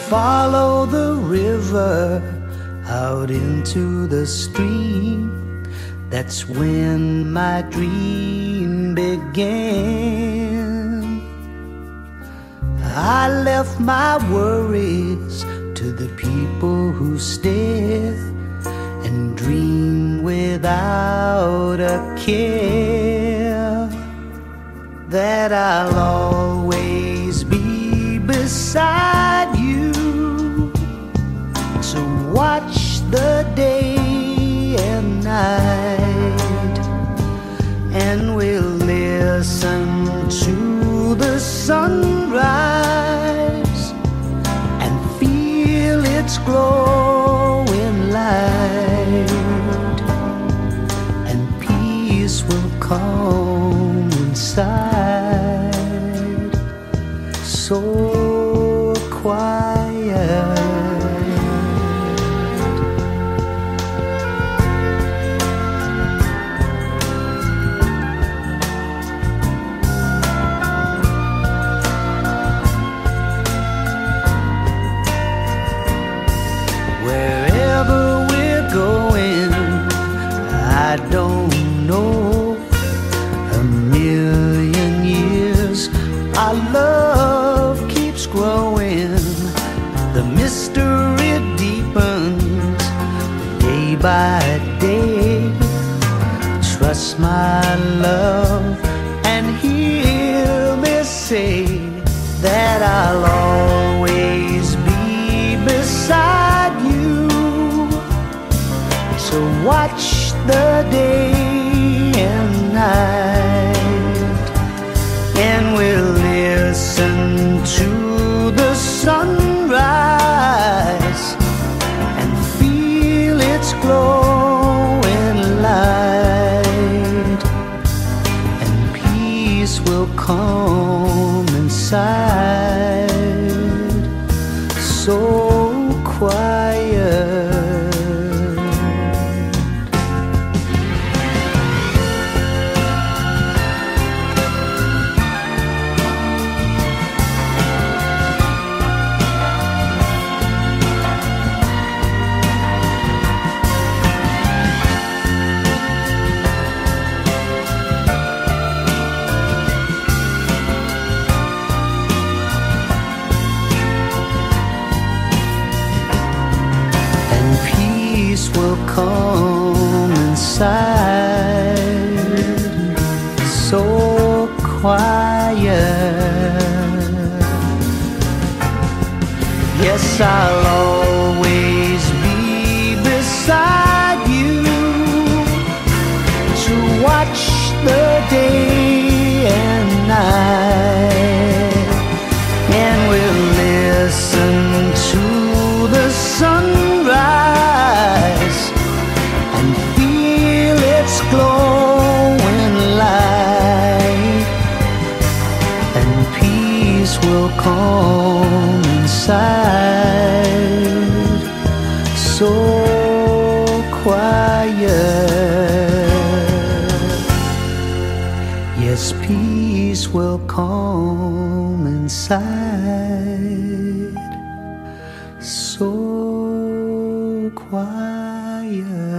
follow the river out into the stream. That's when my dream began. I left my worries to the people who stare and dream without a care that I'll always be beside you to watch the day and night, and we'll listen to the sunrise and feel its glowing light, and peace will come inside, so quiet. Wherever we're going, I don't know. A million years, our love keeps growing. The mystery deepens day by day. Trust my love and hear me say that I'll always be beside you to watch the day and night, and we'll listen to the sunrise and feel its glowing light, and peace will come inside, so quiet. Will come inside, so quiet. Yes, I'll always be beside you to watch the day and night, and we'll listen to the sunrise and feel its glowing light, and peace will come inside, so quiet. Yes, peace will come inside, so quiet.